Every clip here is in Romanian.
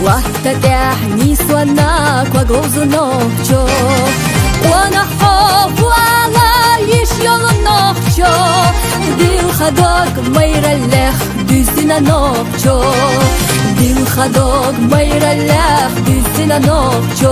وتتحني سواناك وغوزنوكشو ونحوف على يشيلنوكشو دل خدوك ميرلخ düzinanokcho dil khadog mayrallah düzinanokcho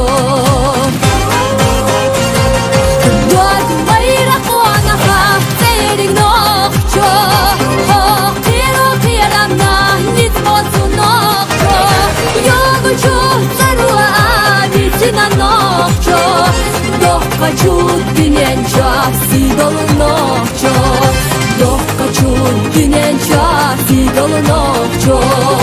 dog mayra qona khafterig nokcho qiro qiyamna nitmosunokcho yoguchu sarwa düzinanokcho dog qachut dinencha sidolnokcho dog qachut dinencha sidolnokcho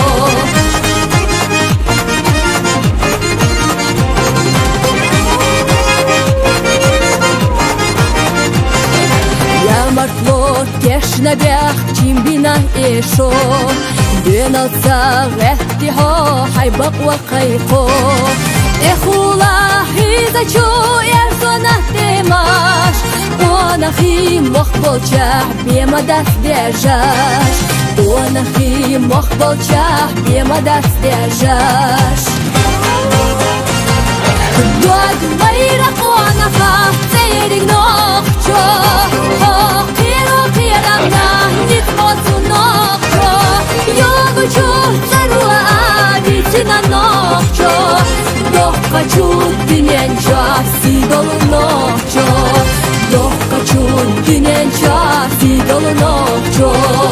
Yamartlor keshnabях chimbina esho Dönalsa gehtiho haybaq wa qayqo Ekhula hizachu erzona temash Onakhi mokhbolchah bemadas dejash Onakhi mokhbolchah bemadas dejash Dog mayra qonakha tserig nokcho Qiro qiyamna nitmosunokcho Yoguchu sarwa düzinanokcho Dog qachut dinencha sidolnokcho Dog qachut dinencha sidolnokcho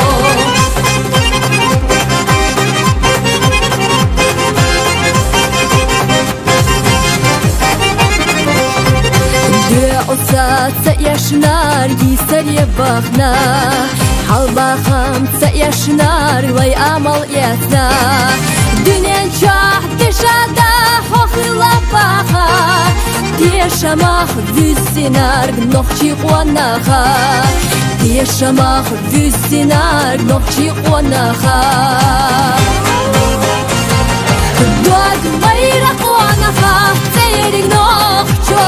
Yashnar gisariye bakhna halbakham yashnar vay amal yatna Dünen çah deshada hokhila pakha Deshamach vysinar gnokhchi qonakha Deshamach vysinar gnokhchi qonakha Dog mayra qonakha tserig nokhcho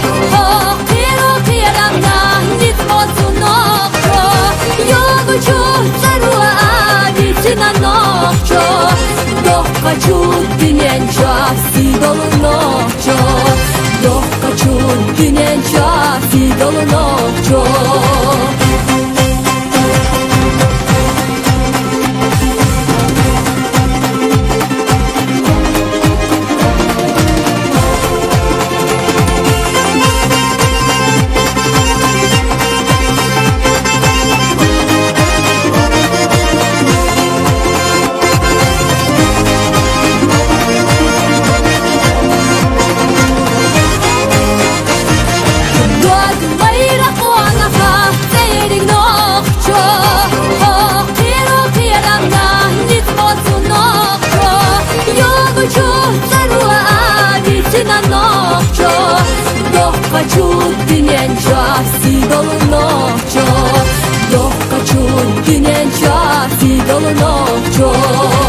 Nokcho, dog qachut dinencha sidolnokcho Dog qachut dinencha sidolnokcho Qachut dinencha sidolnokcho Dog qachut dinencha sidolnokcho